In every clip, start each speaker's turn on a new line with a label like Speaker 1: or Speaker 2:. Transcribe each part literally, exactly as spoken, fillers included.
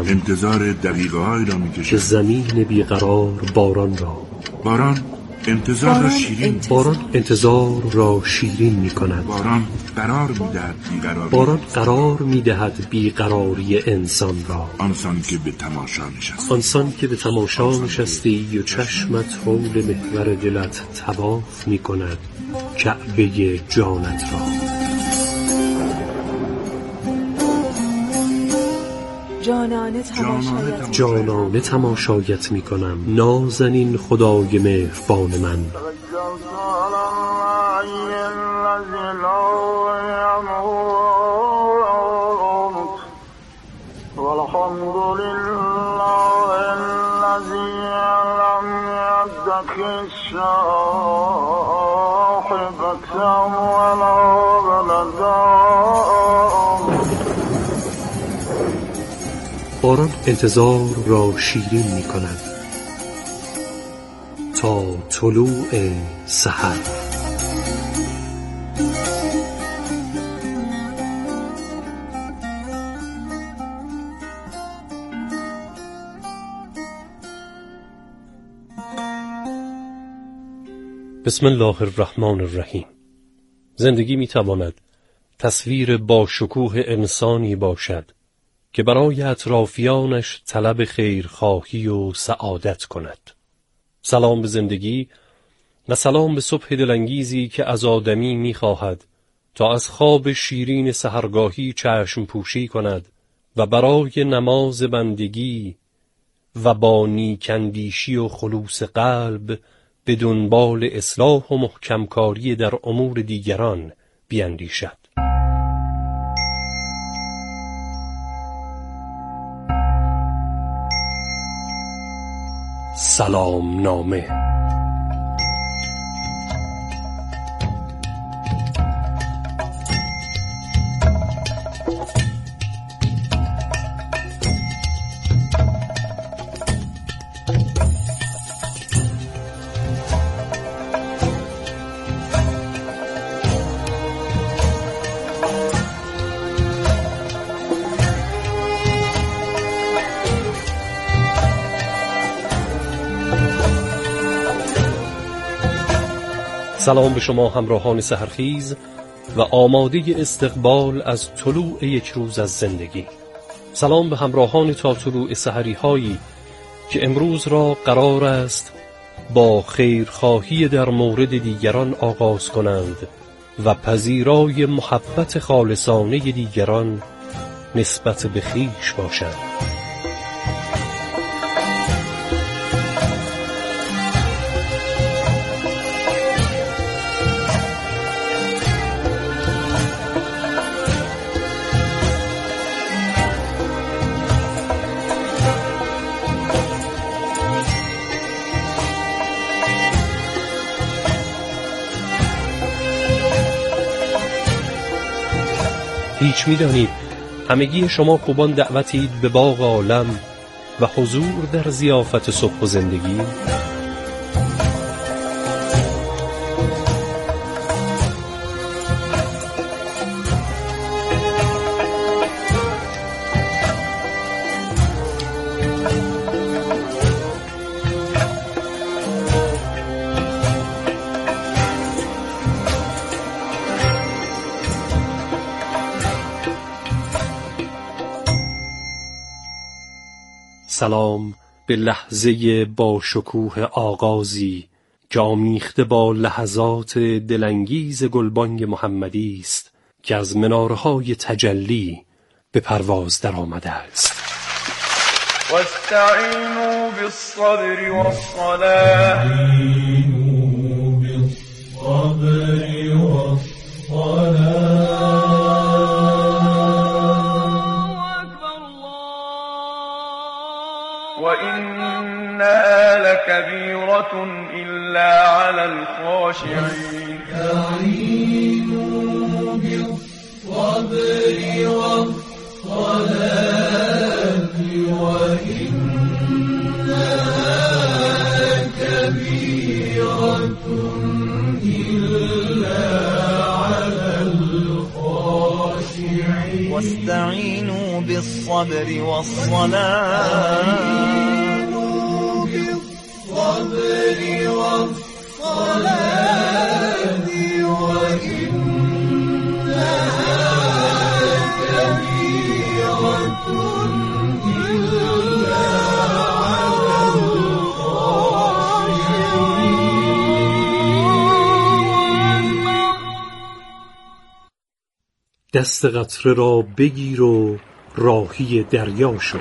Speaker 1: انتظار دقیقه هایی را می کشد
Speaker 2: که زمین بیقرار باران را
Speaker 1: باران انتظار را شیرین
Speaker 2: باران انتظار را شیرین می کند.
Speaker 1: باران قرار می دهد بیقراری
Speaker 2: باران قرار می دهد بیقراری انسان را.
Speaker 1: آنسان که به تماشا نشستی
Speaker 2: آنسان که به تماشا نشستی و چشمت حول محور دلت طواف می کند کعبه جانت را.
Speaker 3: جانانه تماشایت
Speaker 2: جانانه تماشایت می کنم نازنین خدای مهربان من. باران انتظار را شیرین می کند تا طلوع سحر. بسم الله الرحمن الرحیم. زندگی می تواند تصویر با شکوه انسانی باشد که برای اطرافیانش طلب خیرخواهی و سعادت کند. سلام به زندگی و سلام به صبح دلانگیزی که از آدمی می خواهد تا از خواب شیرین سحرگاهی چشم پوشی کند و برای نماز بندگی و با نیکندیشی و خلوص قلب به دنبال اصلاح و محکمکاری در امور دیگران بیندیشد. سلام نامه. سلام به شما همراهان سحرخیز و آماده استقبال از طلوع یک روز از زندگی. سلام به همراهان تا طلوع سحری هایی که امروز را قرار است با خیرخواهی در مورد دیگران آغاز کنند و پذیرای محبت خالصانه دیگران نسبت به خویش باشند. هیچ می‌دانید همگی شما خوبان دعوتید به باغ عالم و حضور در ضیافت صبح و زندگی. سلام به لحظه با شکوه آغازی که آمیخته با لحظات دلانگیز گلبانگ محمدی است که از منارهای تجلی به پرواز در آمده است.
Speaker 4: واستعینوا بالصبر والصلاة وإنها لكبيرة إلا على الخاشعين. استعينوا بالصبر والصلاة وإنها كبيرة إلا على الخاشعين.
Speaker 5: واستعینوا بالصبر والصلاة بالصبر والصلاة وإنها كبيرة إلا على الخاشعين.
Speaker 2: دست قطره را بگیر و راهی دریا شو.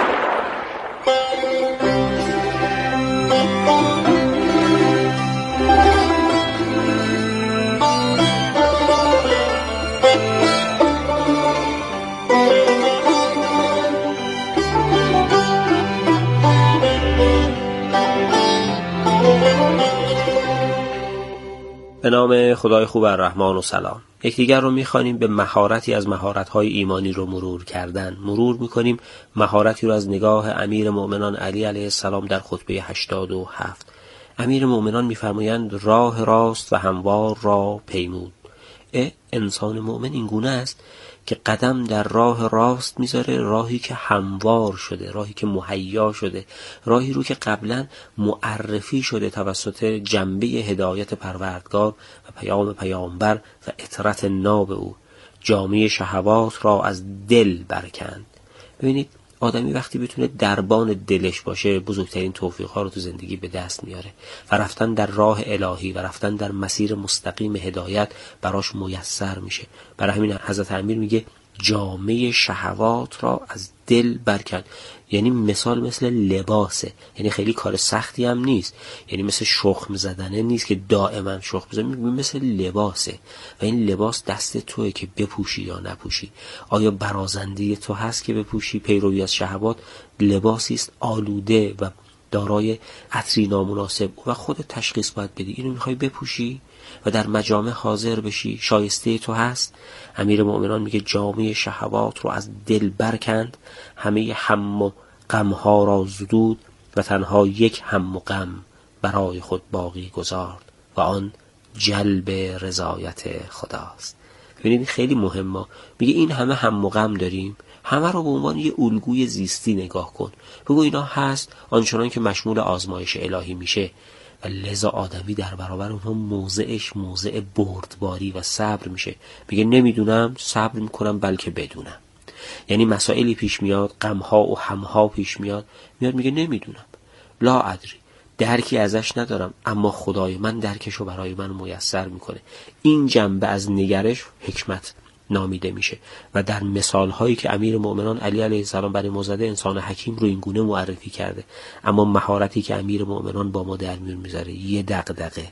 Speaker 6: به نام خدای خوب الرحمن و سلام. یکدیگر رو می‌خوانیم به مهارتی از مهارت‌های ایمانی رو مرور کردن. مرور می‌کنیم مهارتی رو از نگاه امیر مؤمنان علی علیه السلام در خطبه هشتاد و هفت. امیر مؤمنان می‌فرمایند راه راست و هموار را پیمود. اه انسان مؤمن این گونه است که قدم در راه راست میذاره، راهی که هموار شده، راهی که مهیا شده، راهی رو که قبلا معرفی شده توسط جنبه هدایت پروردگار و پیام پیامبر و اطرت ناب او. جامعه شهوات را از دل برکند. ببینید آدمی وقتی بتونه دربان دلش باشه بزرگترین توفیق‌ها رو تو زندگی به دست میاره و رفتن در راه الهی و رفتن در مسیر مستقیم هدایت براش میسر میشه. برای همین حضرت امیر میگه جامعه شهوات را از دل برکن. یعنی مثال مثل لباسه، یعنی خیلی کار سختی هم نیست، یعنی مثل شخم زدنه نیست که دائما شخم بزنی، مثل لباسه و این لباس دست توئه که بپوشی یا نپوشی. آیا برازنده تو هست که بپوشی؟ پیروی از شهوات لباسی است آلوده و دارای عطری نامناسب و خودت تشخیص باید بدی اینو میخوای بپوشی و در مجامع حاضر بشی، شایسته تو هست. امیر مؤمنان میگه جامعه شهوات رو از دل برکند، همه هم و غمها را زدود و تنها یک هم و غم برای خود باقی گذارد و آن جلب رضایت خداست. ببینید خیلی مهمه. میگه این همه هم و غم داریم، همه رو به عنوان یه الگوی زیستی نگاه کن. بگو اینا هست آنچنان که مشمول آزمایش الهی میشه و لذا آدمی در برابر اونها موضعش موضع بردباری و صبر میشه. میگه نمیدونم صبر میکنم بلکه بدونم. یعنی مسائلی پیش میاد، غمها و همها پیش میاد، میاد میگه نمیدونم، لا ادری، درکی ازش ندارم، اما خدای من درکشو برای من میسر میکنه. این جنبه از نگرش حکمت نامیده میشه و در مثال هایی که امیر مؤمنان علی علیه السلام برای ما زده انسان حکیم رو این گونه معرفی کرده. اما مهارتی که امیر مؤمنان با ما در میون میذاره یه دغدغه،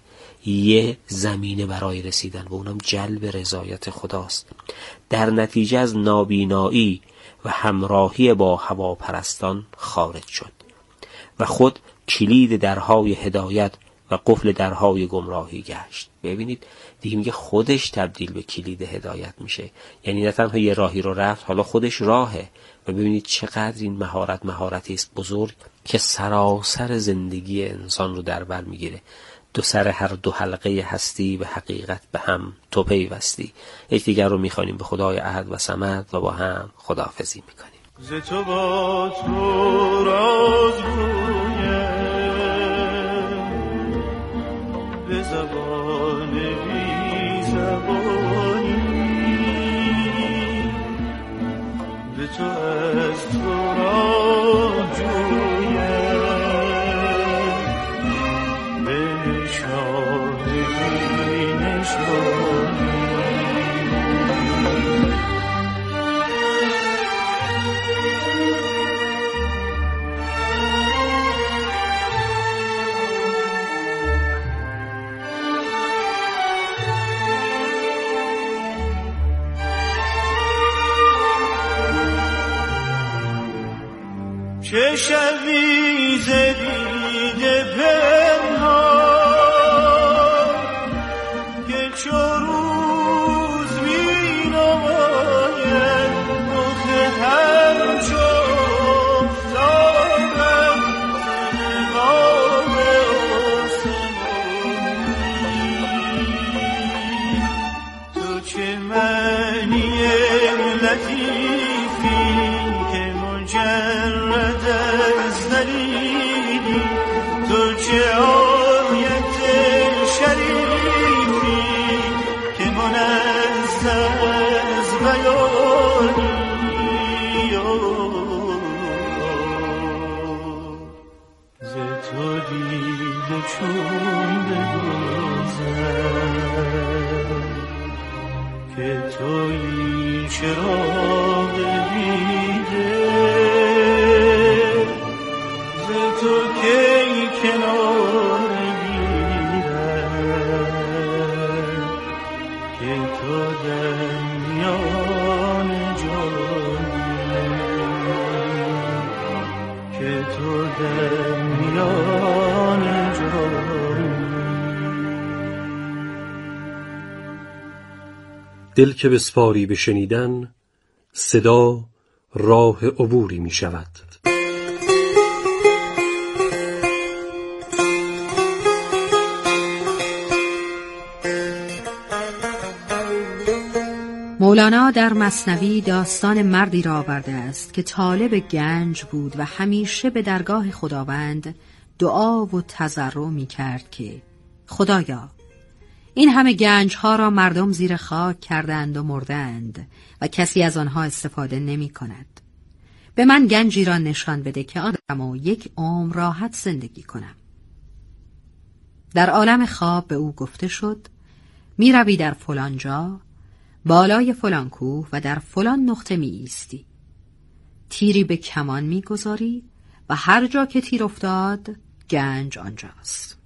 Speaker 6: یه زمینه برای رسیدن و اونم جلب رضایت خداست. در نتیجه از نابینایی و همراهی با هواپرستان خارج شد و خود کلید درهای هدایت و قفل درهای گمراهی گشت. ببینید دیگه میگه خودش تبدیل به کلید هدایت میشه، یعنی نه تنها یه راهی رو رفت، حالا خودش راهه. و ببینید چقدر این مهارت مهارتی است بزرگ که سراسر زندگی انسان رو در بر میگیره. دو سر هر دو حلقه هستی به حقیقت به هم تو پیوستی. یکدیگر رو میخوانیم به خدای احد و صمد و با هم خداحافظی میکنیم.
Speaker 5: ز تو با تو راز به زبان بی زبانی، به تو از تو را جویم، به نشان بی نشانی. چه شبی ز دیده پنهان که چو روز می نماید، رخ همچو افتادم نقاب آسمانی. تو چه معنی علتی چون بگذر که تویی چراغ دیده ز تو کی کنار گیرم که تو در میان جانی که تو در میان جانی.
Speaker 2: دل که بسپاری به شنیدن، صدا راه عبوری می شود.
Speaker 7: مولانا در مثنوی داستان مردی را آورده است که طالب گنج بود و همیشه به درگاه خداوند دعا و تضرع می کرد که خدایا، این همه گنج ها را مردم زیر خاک کردند و مردند و کسی از آنها استفاده نمی کند. به من گنجی را نشان بده که آن را یک عمر راحت زندگی کنم. در عالم خواب به او گفته شد می روی در فلان جا، بالای فلان کوه و در فلان نقطه می ایستی. تیری به کمان می گذاری و هر جا که تیر افتاد گنج آنجاست.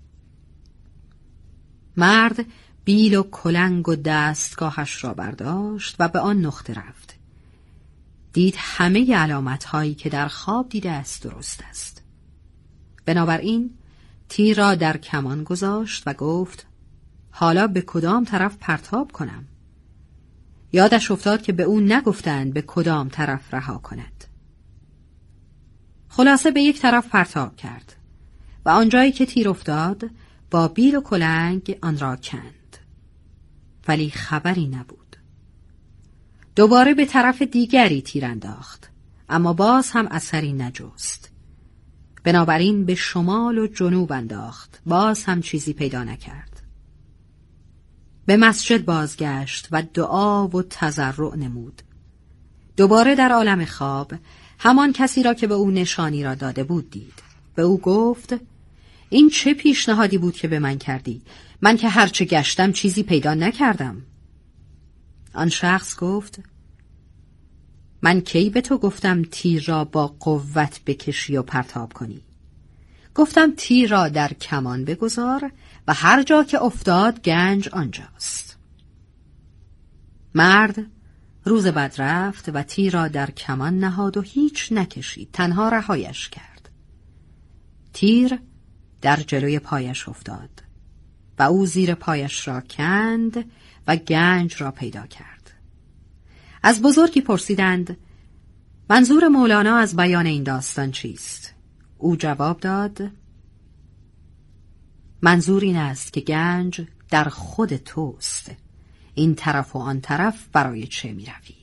Speaker 7: مرد بیل و کلنگ و دستگاهش را برداشت و به آن نقطه رفت. دید همه علامت هایی که در خواب دیده است درست است. بنابراین تیر را در کمان گذاشت و گفت حالا به کدام طرف پرتاب کنم؟ یادش افتاد که به او نگفتند به کدام طرف رها کند. خلاصه به یک طرف پرتاب کرد و آنجایی که تیر افتاد با بیل و کلنگ آن را کند، ولی خبری نبود. دوباره به طرف دیگری تیر انداخت، اما باز هم اثری نجست. بنابراین به شمال و جنوب انداخت، باز هم چیزی پیدا نکرد. به مسجد بازگشت و دعا و تضرع نمود. دوباره در عالم خواب همان کسی را که به او نشانی را داده بود دید. به او گفت این چه پیشنهادی بود که به من کردی؟ من که هرچه گشتم چیزی پیدا نکردم. آن شخص گفت من کی به تو گفتم تیر را با قوت بکشی و پرتاب کنی؟ گفتم تیر را در کمان بگذار و هر جا که افتاد گنج آنجاست. مرد روز بعد رفت و تیر را در کمان نهاد و هیچ نکشید، تنها رهایش کرد. تیر در جلوی پایش افتاد و او زیر پایش را کند و گنج را پیدا کرد. از بزرگی پرسیدند منظور مولانا از بیان این داستان چیست؟ او جواب داد منظور این است که گنج در خود توست. این طرف و آن طرف برای چه می روی؟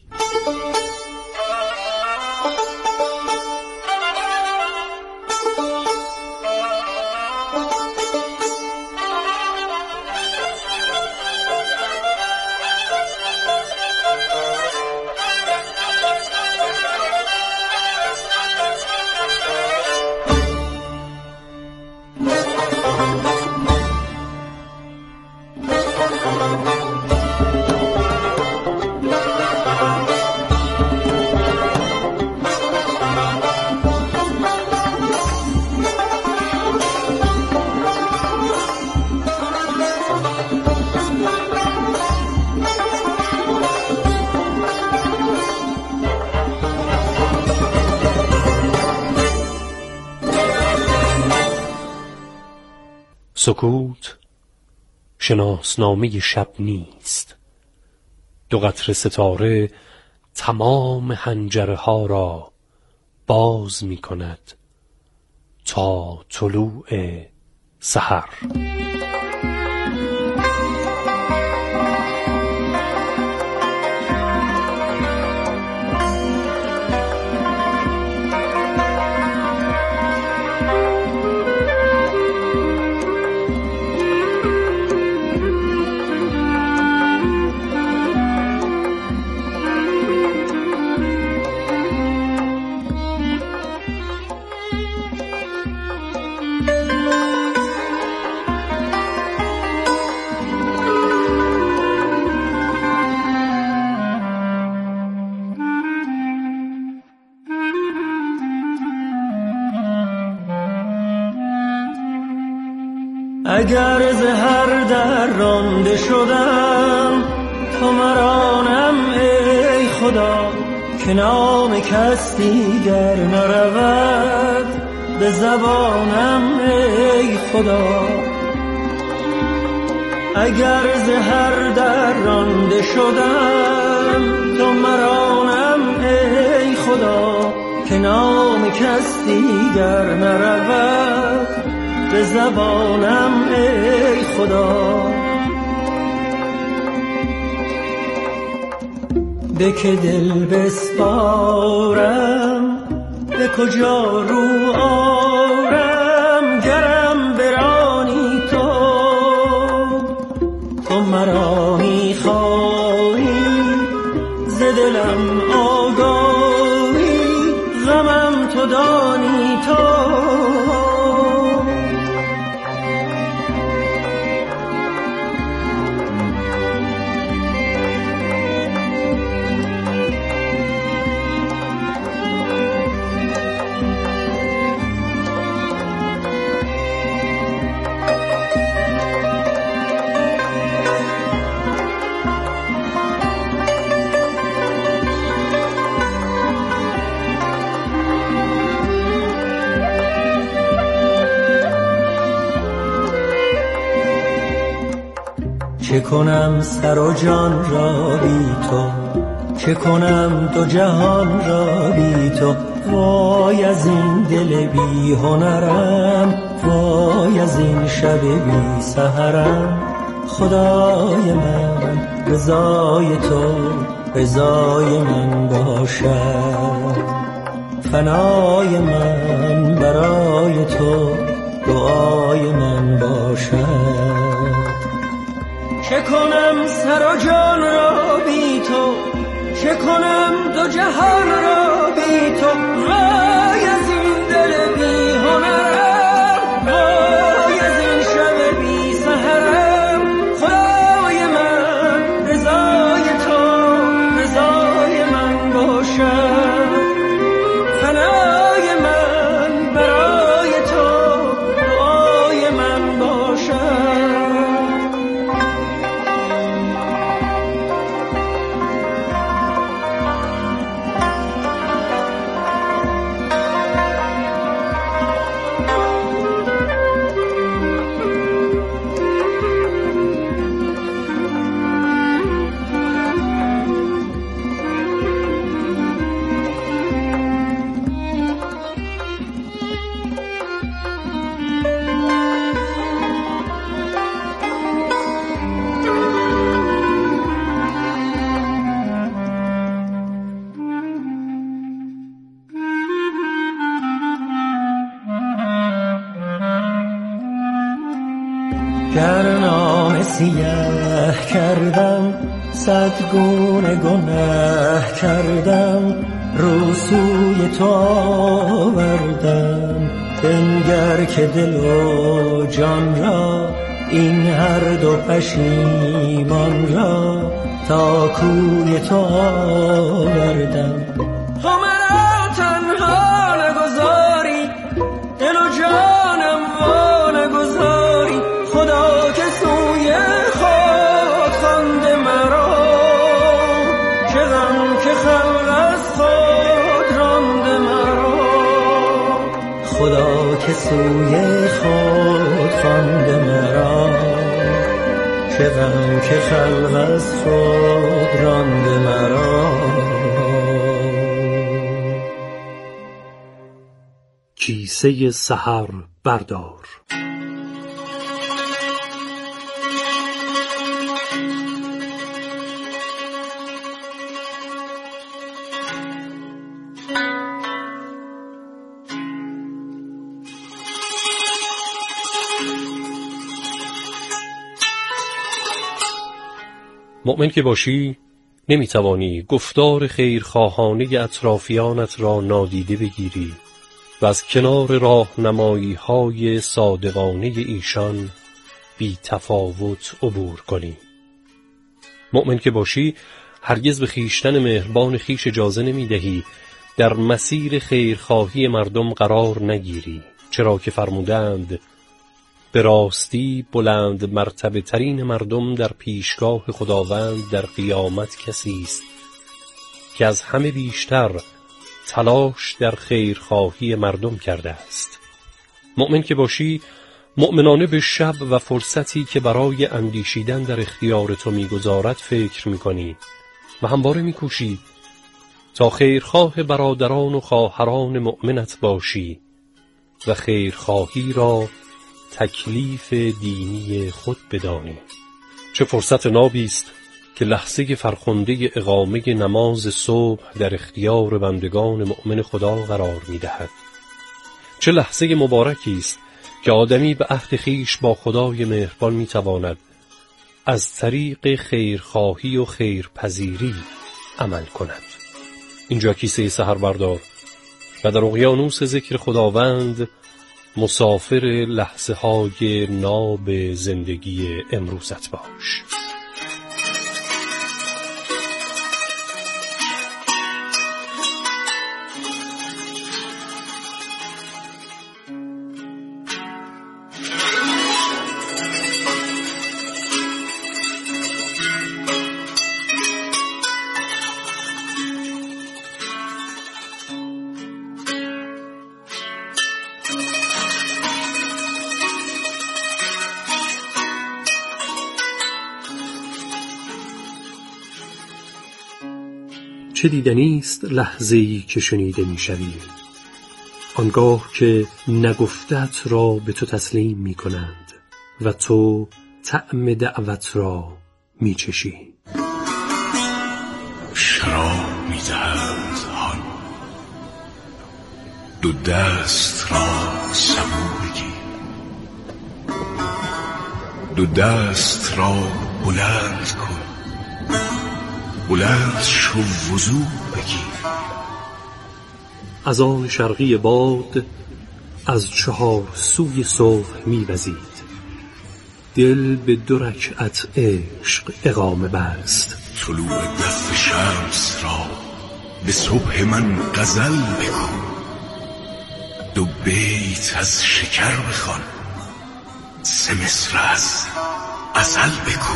Speaker 2: سکوت شناسنامه شب نیست. دو قطره ستاره تمام حنجره ها را باز می کند تا طلوع سحر.
Speaker 8: اگر ز هر در رانده شدم تو مرانم ای خدا، که نام کس دیگر نرود به زبانم ای خدا. اگر ز هر در رانده شدم تو مرانم ای خدا، که نام کس دیگر نرود به زبانم ای خدا. به که دل بسپارم به کجا رو آرم، گرم برانی تو تو مرا میخواهی، ز دلم آگاهی، غمم تو دانی تو. چه کنم سر و جان را بی تو، چه کنم دو جهان را بی تو. وای از این دل بی هنرم، وای از این شب بی سحرم. خدای من رضای تو رضای من باشد، فنای من برای تو دعای من باشد. چه کنم سر و جان را بی تو، چه کنم دو جهان را بی تو. وای از این دل بی هنرم، وای از این شب بی سحرم. خدای من رضای تو رضای من باشد، فنای من برای تو دعای من باشد. گر نام سیه کردم، صد گونه گناه کردم، رو سوی تو آوردم. بنگر که دل و جان را، این هر دو پشیمان را، تا کوی تو آوردم. تو مرا تنها نگذاری، دل و جانم وا نگذاری. خدا که سوی خود خوانده مرا، چه غم که خلق از خود رانده مرا. خدا که سوی خود خوانده مرا، چه غم که خلق از خود رانده مرا.
Speaker 2: کیسه سحر بردار. مؤمن که باشی نمیتوانی گفتار خیرخواهانه اطرافیانت را نادیده بگیری و از کنار راهنمایی های صادقانه ایشان بی تفاوت عبور کنی. مؤمن که باشی هرگز به خیشتن مهربان خیش اجازه نمیدهی در مسیر خیرخواهی مردم قرار نگیری، چرا که فرمودند به راستی بلند مرتبه ترین مردم در پیشگاه خداوند در قیامت کسی است که از همه بیشتر تلاش در خیرخواهی مردم کرده است. مؤمن که باشی، مؤمنانه به شب و فرصتی که برای اندیشیدن در اختیار تو می‌گذارد فکر می‌کنی و همواره می‌کوشی تا خیرخواه برادران و خواهران مؤمنت باشی و خیرخواهی را تکلیف دینی خود بدانی. چه فرصت نابی است که لحظه فرخنده اقامه نماز صبح در اختیار بندگان مؤمن خدا قرار می‌دهد. چه لحظه مبارکی است که آدمی به عهد خویش با خدای مهربان می‌تواند از طریق خیرخواهی و خیرپذیری عمل کند. اینجا کیسه سحر بردار و در اقیانوس ذکر خداوند مسافر لحظه های ناب زندگی امروزت باش. چه دیدنی است لحظه‌ای که شنیده می‌شوی، آنگاه که نگفتت را به تو تسلیم می‌کنند و تو طعم دعوت را می‌چشی.
Speaker 1: شراب می‌دهند آن دو دست را سبو بگیر، دو دست را بلند کن، بلند شو وضو بگیر.
Speaker 2: از آن شرقی باد از چهار سوی صبح می‌وزید، دل به دو رکعت عشق اقامه بست.
Speaker 1: طلوع دف شمس را به صبح من غزل بگو، دو بیت از شکر بخوان، سه مصر از عسل بگو.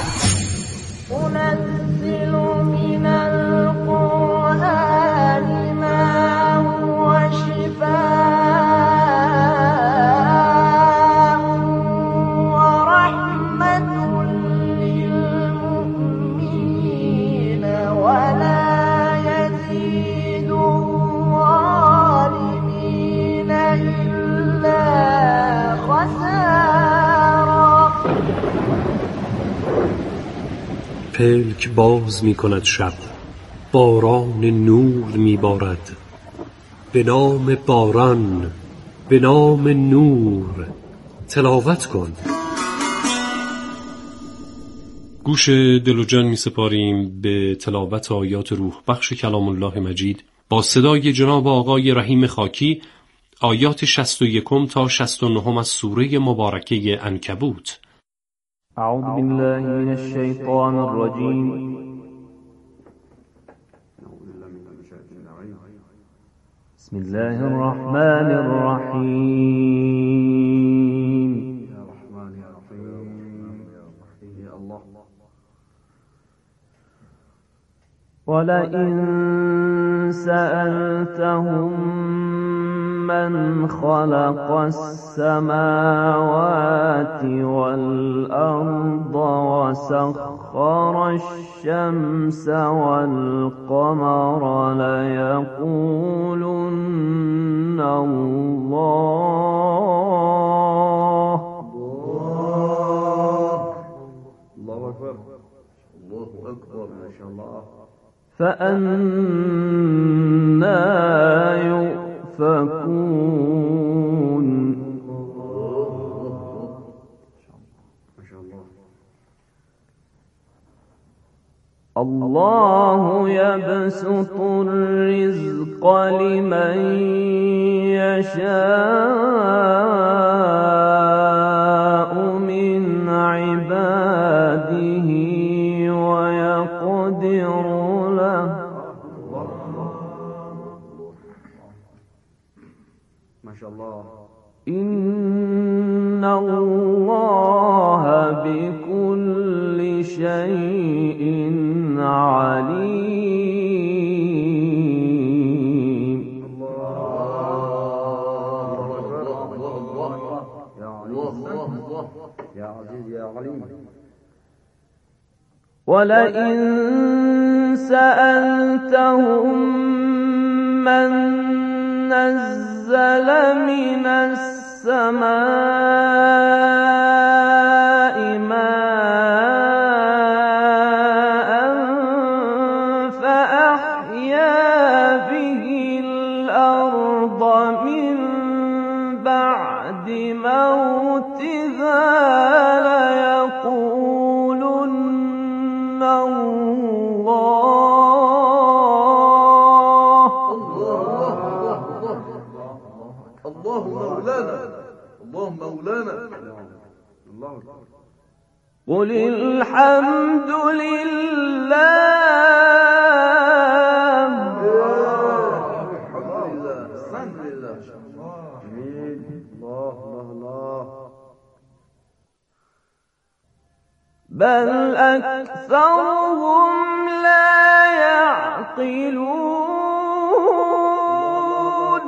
Speaker 9: أنزل من القرآن ما هو شفاء ورحمة للمؤمنين ولا يزيد الظالمين إلا خسارا.
Speaker 2: پلک باز می کند شب، باران نور می بارد، به نام باران، به نام نور تلاوت کن. گوش دل و جان می سپاریم به تلاوت آیات روح بخش کلام الله مجید با صدای جناب آقای رحیم خاکی، آیات شصت و یکم تا شصت و نهم از سوره مبارکه عنکبوت.
Speaker 10: أعوذ بالله من الشيطان الرجيم. بسم الله الرحمن الرحيم. ولئن سألتهم من خلق السماوات والأرض وسخر الشمس والقمر ليقولن الله. الله أكبر، الله أكبر، ما شاء الله. فأنى يؤفكون. الله يبسط الرزق لمن يشاء من عباده ويقدر له. ما شاء الله. إن
Speaker 11: الله بكل شيء عليم.
Speaker 10: يا عزيز يا عليم.
Speaker 11: ولئن سألتهم من نزل من السماء ماء فأحيا به الأرض من بعد موتها ليقولن الله.
Speaker 10: الله مولانا، الله مولانا.
Speaker 11: قل الحمد لله. بل أكثرهم لا يعقلون.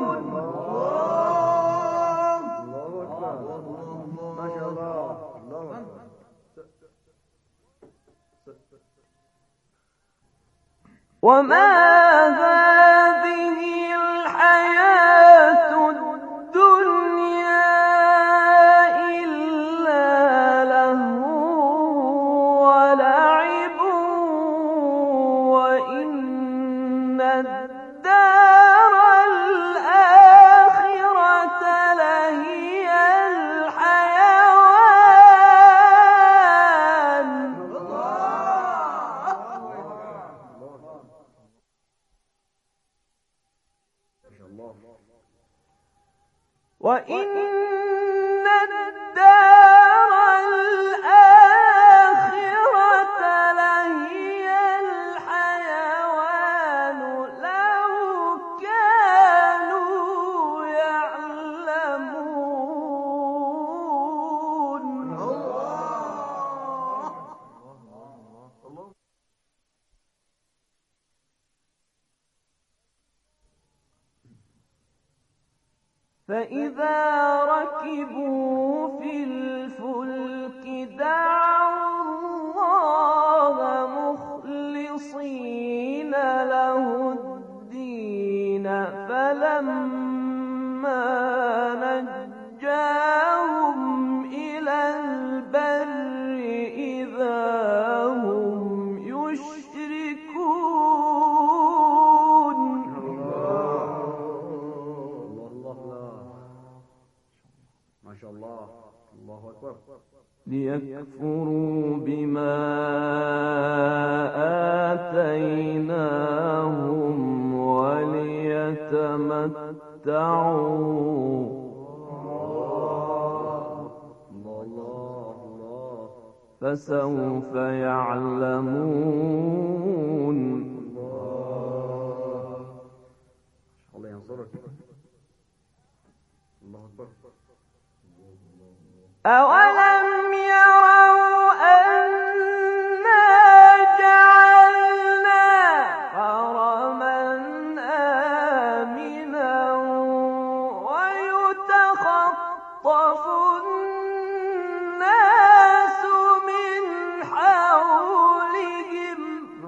Speaker 11: وما هذه الحياة الدنيا إلا لهو ولعب وإن الدار الآخرة لهي الحيوان. وإن الدار الآخرة لهي الحيوان لو كانوا يعلمون. فإذا ركبوا في الفلك دعوا الله مخلصين له الدين فلما نجاهم إلى البر إذا هم يشركون.
Speaker 10: ما شاء الله. الله أكبر.
Speaker 11: ليكفروا بما آتيناهم وليتمتعوا فسوف يعلمون.
Speaker 10: الله ينصرك. الله أكبر.
Speaker 11: أولم يروا أنا جعلنا حرما آمنا ويتخطف الناس من حولهم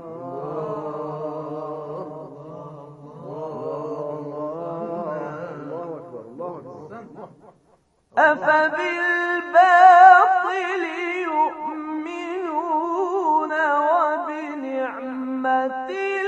Speaker 11: أفبالباطل يؤمنون وبنعمة